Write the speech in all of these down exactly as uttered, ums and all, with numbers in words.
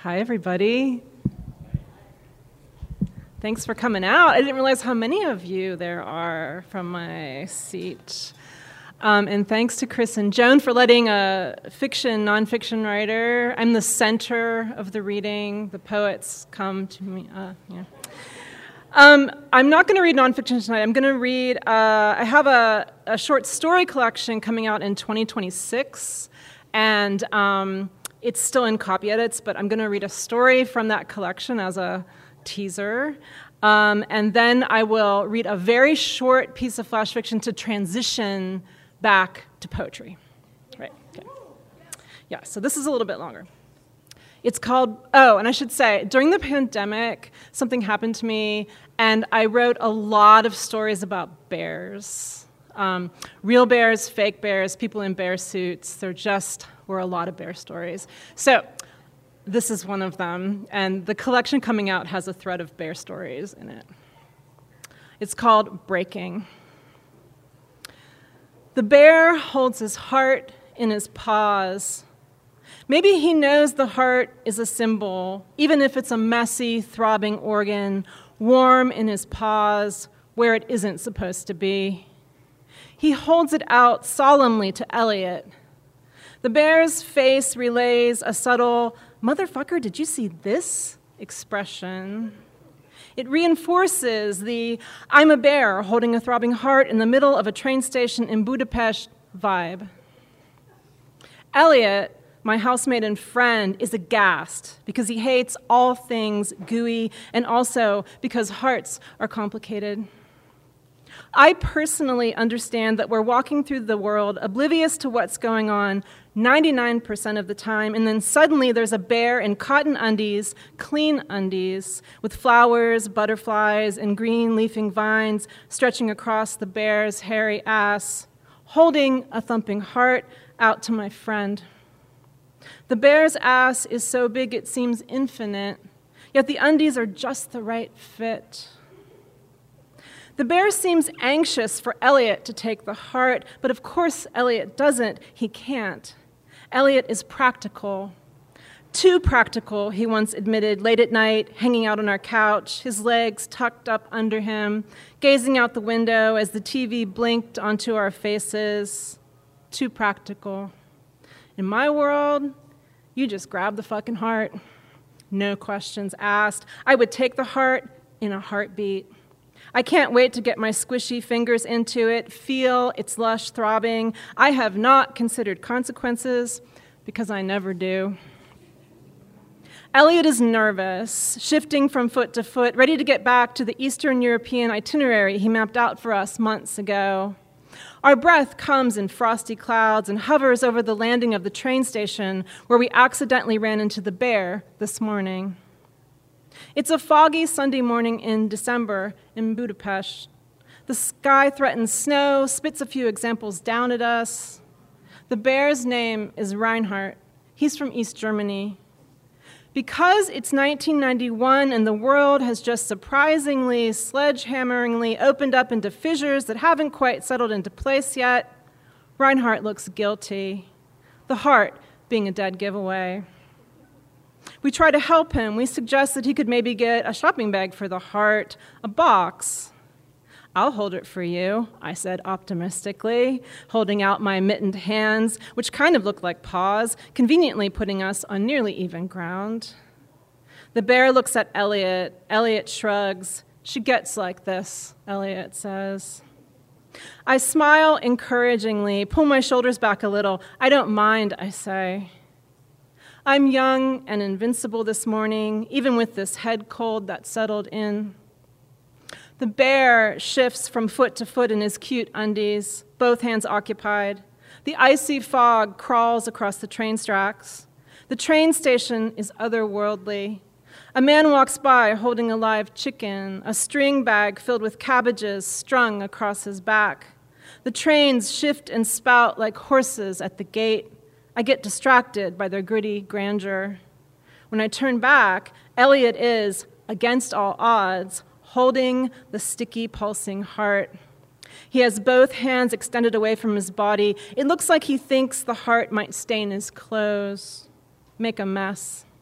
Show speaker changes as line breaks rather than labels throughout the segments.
Hi, everybody. Thanks for coming out. I didn't realize how many of you there are from my seat. Um, and thanks to Chris and Joan for letting a fiction, nonfiction writer. I'm the center of the reading. The poets come to me. Uh, yeah. Um, I'm not going to read nonfiction tonight. I'm going to read, uh, I have a, a short story collection coming out in twenty twenty-six, and um, it's still in copy edits, but I'm going to read a story from that collection as a teaser, um, and then I will read a very short piece of flash fiction to transition back to poetry. Right, okay. Yeah, so this is a little bit longer. It's called, oh, and I should say, during the pandemic, something happened to me, and I wrote a lot of stories about bears. Um, real bears, fake bears, people in bear suits. There just were a lot of bear stories. So this is one of them, and the collection coming out has a thread of bear stories in it. It's called Breaking. The bear holds his heart in his paws. Maybe he knows the heart is a symbol, even if it's a messy, throbbing organ, warm in his paws where it isn't supposed to be. He holds it out solemnly to Elliot. The bear's face relays a subtle, "Motherfucker, did you see this?" expression. It reinforces the "I'm a bear holding a throbbing heart in the middle of a train station in Budapest" vibe. Elliot, my housemate and friend, is aghast because he hates all things gooey and also because hearts are complicated. I personally understand that we're walking through the world oblivious to what's going on ninety-nine percent of the time, and then suddenly there's a bear in cotton undies, clean undies, with flowers, butterflies, and green leafing vines stretching across the bear's hairy ass, holding a thumping heart out to my friend. The bear's ass is so big it seems infinite, yet the undies are just the right fit. The bear seems anxious for Elliot to take the heart, but of course Elliot doesn't. He can't. Elliot is practical. Too practical, he once admitted, late at night, hanging out on our couch, his legs tucked up under him, gazing out the window as the T V blinked onto our faces. Too practical. In my world, you just grab the fucking heart. No questions asked. I would take the heart in a heartbeat. I can't wait to get my squishy fingers into it, feel its lush throbbing. I have not considered consequences because I never do. Elliot is nervous, shifting from foot to foot, ready to get back to the Eastern European itinerary he mapped out for us months ago. Our breath comes in frosty clouds and hovers over the landing of the train station where we accidentally ran into the bear this morning. It's a foggy Sunday morning in December in Budapest. The sky threatens snow, spits a few examples down at us. The bear's name is Reinhardt. He's from East Germany. Because it's nineteen ninety-one and the world has just surprisingly, sledgehammeringly opened up into fissures that haven't quite settled into place yet, Reinhardt looks guilty, the heart being a dead giveaway. We try to help him. We suggest that he could maybe get a shopping bag for the heart, a box. "I'll hold it for you," I said optimistically, holding out my mittened hands, which kind of looked like paws, conveniently putting us on nearly even ground. The bear looks at Elliot. Elliot shrugs. "She gets like this," Elliot says. I smile encouragingly, pull my shoulders back a little. "I don't mind," I say. I'm young and invincible this morning, even with this head cold that settled in. The bear shifts from foot to foot in his cute undies, both hands occupied. The icy fog crawls across the train tracks. The train station is otherworldly. A man walks by holding a live chicken, a string bag filled with cabbages strung across his back. The trains shift and spout like horses at the gate. I get distracted by their gritty grandeur. When I turn back, Elliot is, against all odds, holding the sticky, pulsing heart. He has both hands extended away from his body. It looks like he thinks the heart might stain his clothes, make a mess.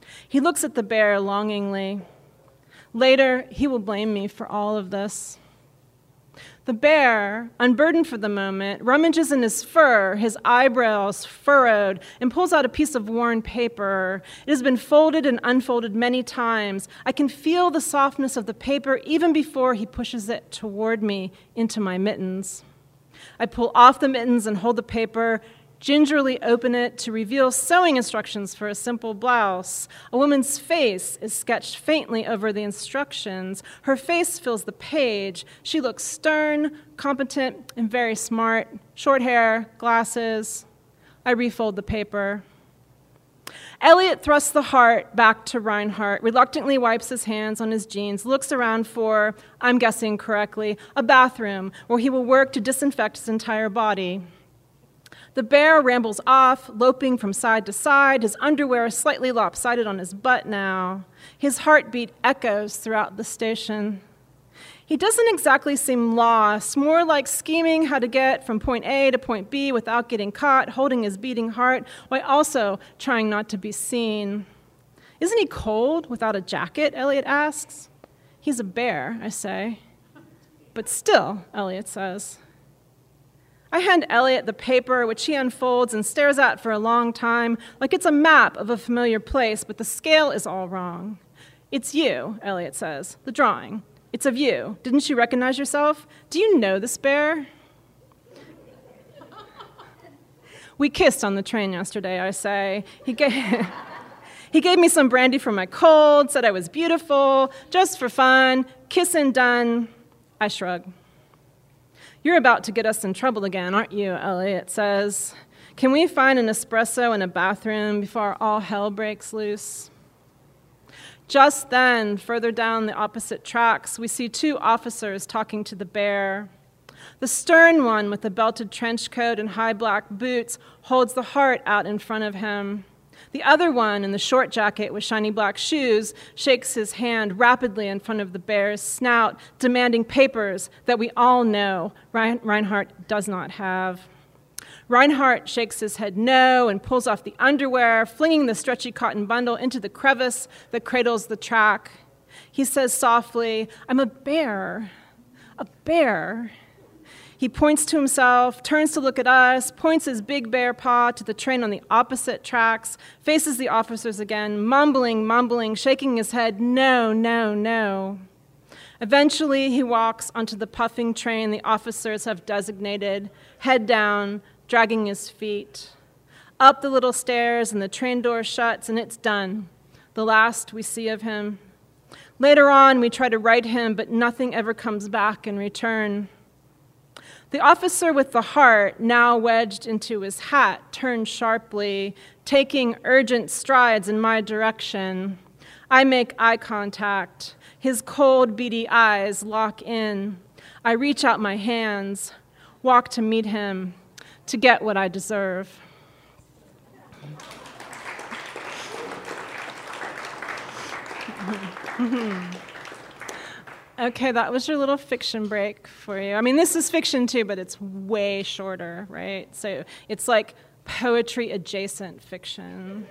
He looks at the bear longingly. Later, he will blame me for all of this. The bear, unburdened for the moment, rummages in his fur, his eyebrows furrowed, and pulls out a piece of worn paper. It has been folded and unfolded many times. I can feel the softness of the paper even before he pushes it toward me into my mittens. I pull off the mittens and hold the paper, gingerly open it to reveal sewing instructions for a simple blouse. A woman's face is sketched faintly over the instructions. Her face fills the page. She looks stern, competent, and very smart. Short hair, glasses. I refold the paper. Elliot thrusts the heart back to Reinhardt, reluctantly wipes his hands on his jeans, looks around for, I'm guessing correctly, a bathroom where he will work to disinfect his entire body. The bear rambles off, loping from side to side, his underwear slightly lopsided on his butt now. His heartbeat echoes throughout the station. He doesn't exactly seem lost, more like scheming how to get from point A to point B without getting caught, holding his beating heart, while also trying not to be seen. Isn't he cold without a jacket, Elliot asks. He's a bear, I say. But still, Elliot says. I hand Elliot the paper, which he unfolds and stares at for a long time, like it's a map of a familiar place, but the scale is all wrong. It's you, Elliot says, the drawing. It's of you. Didn't you recognize yourself? Do you know this bear? We kissed on the train yesterday, I say. He gave, he gave me some brandy for my cold, said I was beautiful, just for fun, kissing done. I shrug. You're about to get us in trouble again, aren't you, Elliot says. Can we find an espresso in a bathroom before all hell breaks loose? Just then, further down the opposite tracks, we see two officers talking to the bear. The stern one with the belted trench coat and high black boots holds the heart out in front of him. The other one, in the short jacket with shiny black shoes, shakes his hand rapidly in front of the bear's snout, demanding papers that we all know Rein- Reinhardt does not have. Reinhardt shakes his head no and pulls off the underwear, flinging the stretchy cotton bundle into the crevice that cradles the track. He says softly, I'm a bear, a bear. He points to himself, turns to look at us, points his big bear paw to the train on the opposite tracks, faces the officers again, mumbling, mumbling, shaking his head, no, no, no. Eventually, he walks onto the puffing train the officers have designated, head down, dragging his feet. Up the little stairs, and the train door shuts, and it's done. The last we see of him. Later on, we try to write him, but nothing ever comes back in return. The officer with the heart, now wedged into his hat, turns sharply, taking urgent strides in my direction. I make eye contact. His cold, beady eyes lock in. I reach out my hands, walk to meet him, to get what I deserve. Okay, that was your little fiction break for you. I mean, this is fiction too, but it's way shorter, right? So it's like poetry-adjacent fiction.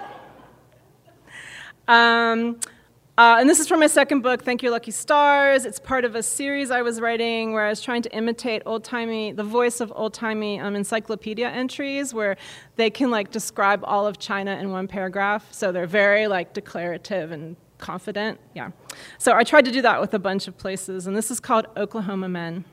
Um, uh, and this is from my second book, Thank Your Lucky Stars. It's part of a series I was writing where I was trying to imitate old-timey, the voice of old-timey um, encyclopedia entries where they can like describe all of China in one paragraph. So they're very like declarative and confident, yeah. So I tried to do that with a bunch of places, and this is called Oklahoma Men.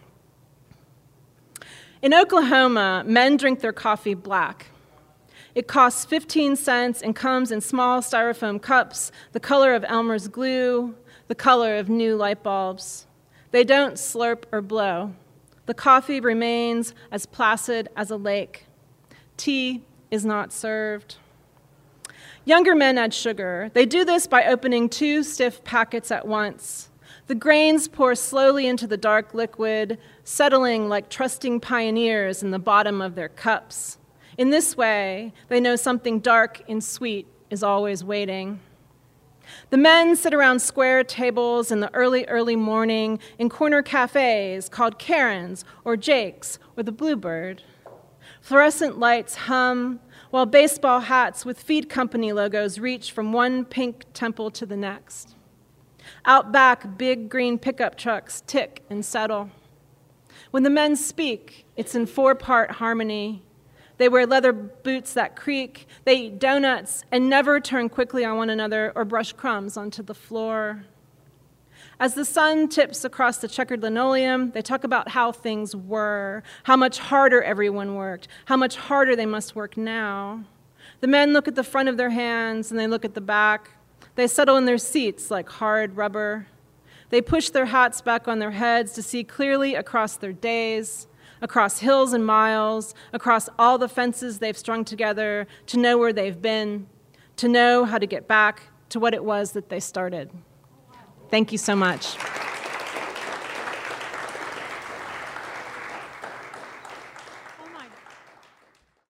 In Oklahoma, men drink their coffee black. It costs fifteen cents and comes in small styrofoam cups, the color of Elmer's glue, the color of new light bulbs. They don't slurp or blow. The coffee remains as placid as a lake. Tea is not served. Younger men add sugar. They do this by opening two stiff packets at once. The grains pour slowly into the dark liquid, settling like trusting pioneers in the bottom of their cups. In this way, they know something dark and sweet is always waiting. The men sit around square tables in the early, early morning in corner cafes called Karen's or Jake's or the Bluebird. Fluorescent lights hum. while baseball hats with feed company logos reach from one pink temple to the next. Out back, big green pickup trucks tick and settle. When the men speak, it's in four-part harmony. They wear leather boots that creak, they eat donuts, and never turn quickly on one another or brush crumbs onto the floor. As the sun tips across the checkered linoleum, they talk about how things were, how much harder everyone worked, how much harder they must work now. The men look at the front of their hands and they look at the back. They settle in their seats like hard rubber. They push their hats back on their heads to see clearly across their days, across hills and miles, across all the fences they've strung together, to know where they've been, to know how to get back to what it was that they started. Thank you so much.